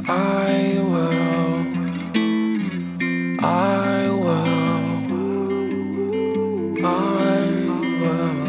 I will, I will, I will.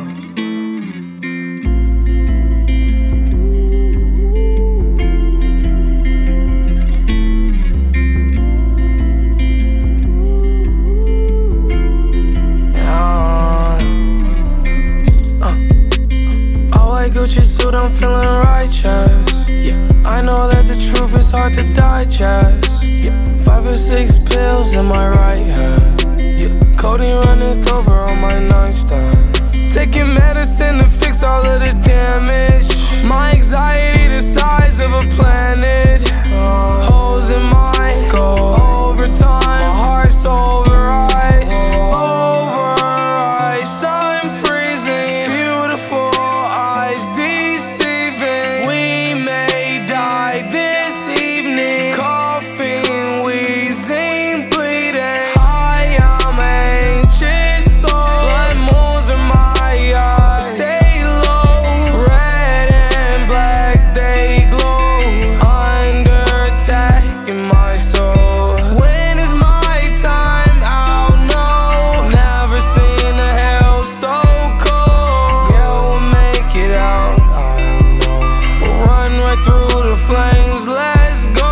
Gucci suit, I'm feeling righteous. Yeah, I know that the truth is hard to digest. Yeah, 5 or 6 pills in my right hand. Yeah, codeine running over on my nightstand. Taking medicine to fix all of the damage. My anxiety the size of a planet. Holes in my skull. Overtime, my heart's over ice. Over ice, I'm freezing. Beautiful eyes deceiving. We may die this evening. Coughing, wheezing, bleeding. I am anxious, so blood moons in my eyes. Stay low, red and black, they glow. Under attack in my soul. When is my time? I'll know. Never seen a hell so cold. Yeah, we'll make it out, I know. We'll run right through the flames, let's go.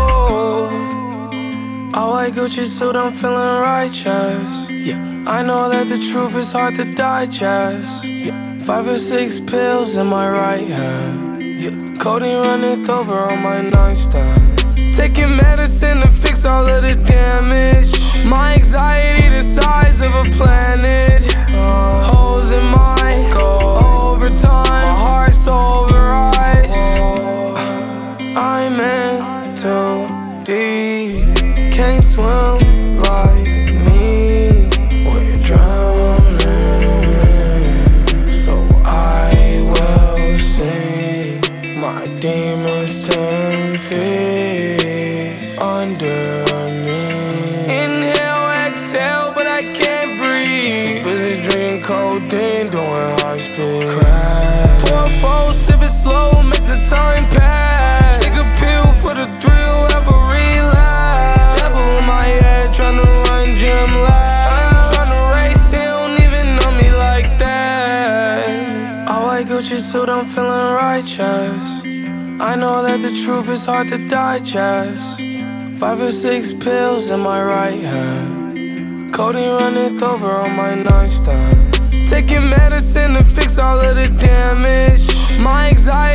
All white Gucci suit, I'm feeling righteous. Yeah, I know that the truth is hard to digest. Yeah, 5 or 6 pills in my right hand. Yeah, codeine running over on my nightstand. Taking medicine to fix all of the damage. My anxiety the size of a planet. Holes in my skull. Overtime, my heart's over ice. I'm in too deep. Can't swim like me. We're drowning. So I will see my demons 10 feet under me. Inhale, exhale, but I can't breathe. Too busy drinking codeine, doing high speed. Pour 4, sip it slow, make the time pass. Take a pill for the thrill, have a relapse. Devil in my head, tryna run gym laps. Tryna race, he don't even know me like that. All white Gucci suit, I'm feeling righteous. I know that the truth is hard to digest. 5 or 6 pills in my right hand. Codeine running over on my nightstand. Taking medicine to fix all of the damage. My anxiety